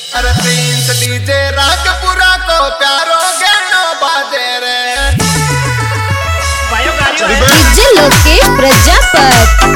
अरे Prince DJ रागपुरा को प्यारो गाना बाजे रे। डीजे लोकेश प्रजापत।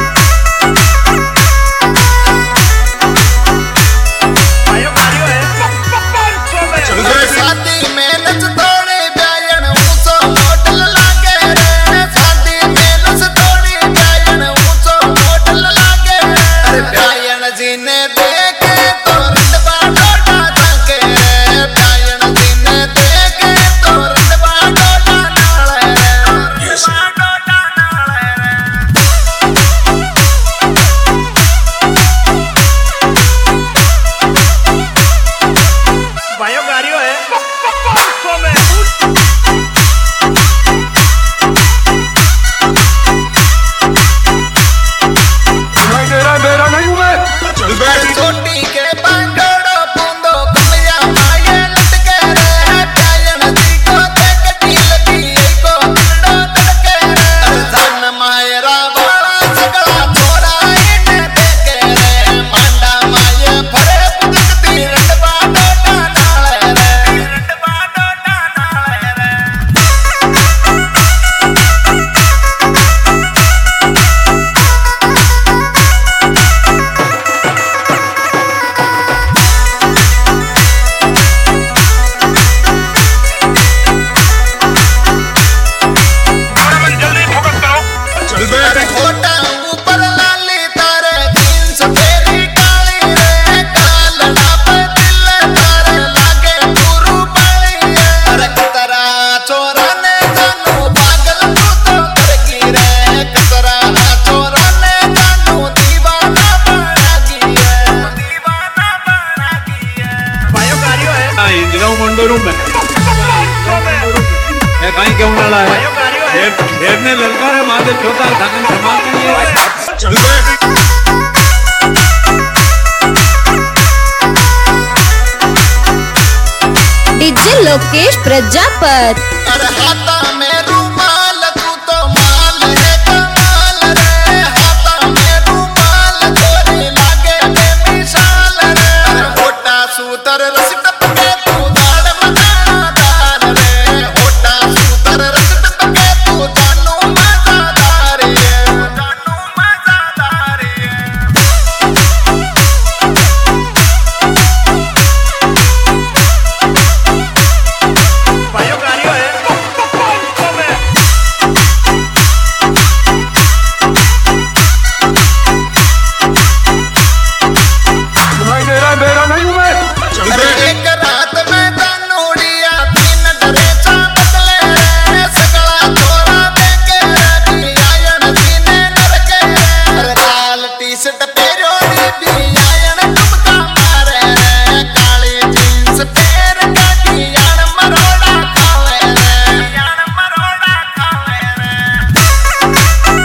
ने ललकार है महादेव छोटा धागन समाज के लिए चल डीजे लोकेश प्रजापत। अरे हाथा में रुमाल तू तो माल है कमाल रे। हाथा में रुमाल तोरी लागे बेमिसाल रे। अरे होटा सूतर रस टपके तू दाड़ मदादार रे। होटा सूतर रस टपके तू जानू मजादार रे। जानू मजादार रे। एक रात में तनूड़िया तीन ड्रेसा बदले रे। सगला छोरा देके भी आयन सीने नरके रे। अरे लाल टी शर्ट पेरो भी आयन टुमका मारे रे। काली जींस पेर के यान मरोड़ा खावे रे। यान मरोड़ा खावे रे।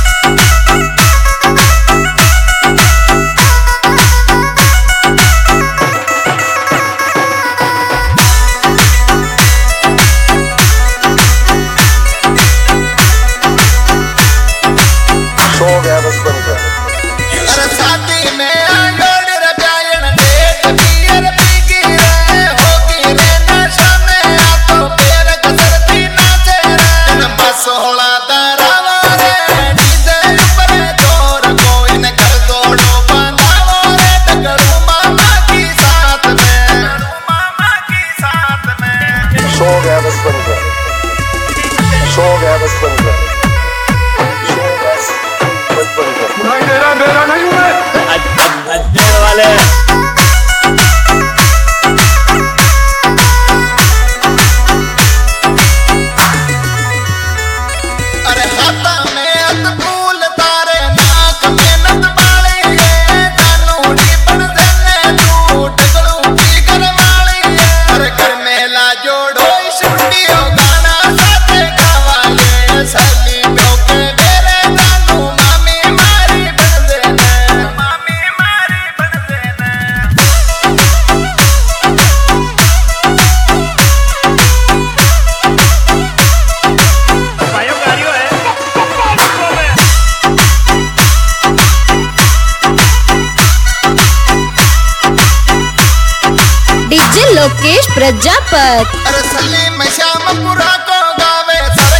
अरे शादी में आयोड रे ब्यायन डेट बियर पीगी रे। होगी रे नशा में आ तो पैर कसरती नाचे रे। नंबा 16 दरावा रे। डीजे ऊपर जोर कोई न कर तोड़ो बंधाओ रे। डगरू मामा की साथ में। डगरू मामा की साथ में। सो गया बस बनकर, सो गया बस बनकर, सो बस बनकर। मेरा नहीं हूँ मैं वाले अरे हाथा में अतफूल तारे नाक में नथ बाली है। जानूड़ी बन देने तू टकलू की घरवाली है। अरे घर में ला जोड़ो स्टूडियो गाना साथे गावाले। सली के मेरे जानू मामी मारी बन देने। मामी मारी बन देने। डीजे लोकेश प्रजापत। अरे सलीम श्यामपुरा को गावे